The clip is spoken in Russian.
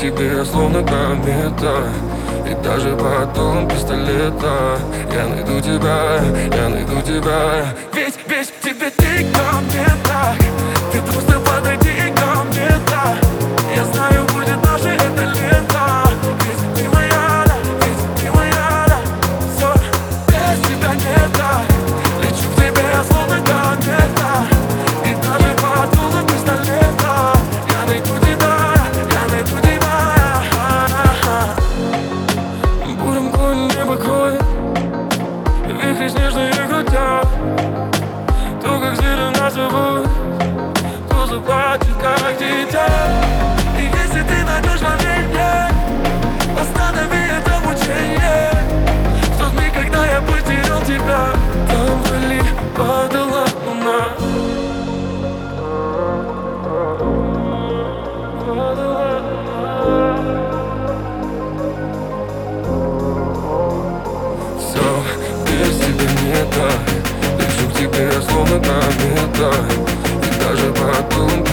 тебе я словно комета, и даже под дулом пистолета я найду тебя, я найду тебя. Ведь тебе ты ко мне так, ты просто подойди ко мне так. Я знаю, будет наше это лето, ведь ты моя, да, ведь ты моя, да. Все, без тебя не так, лечу к тебе я словно комета, и даже под дулом пистолета я найду тебя, я найду тебя. Буром конь небо кроет, вихри снежные крутят. То, как звери нас зовут, то заплачет, как дитя. И если ты найдешь меня, останови это мучение. В тот миг, когда я потерял тебя, там вдали падала луна. Все, без тебя не так, лечу к тебе я словно комета, и даже под дулом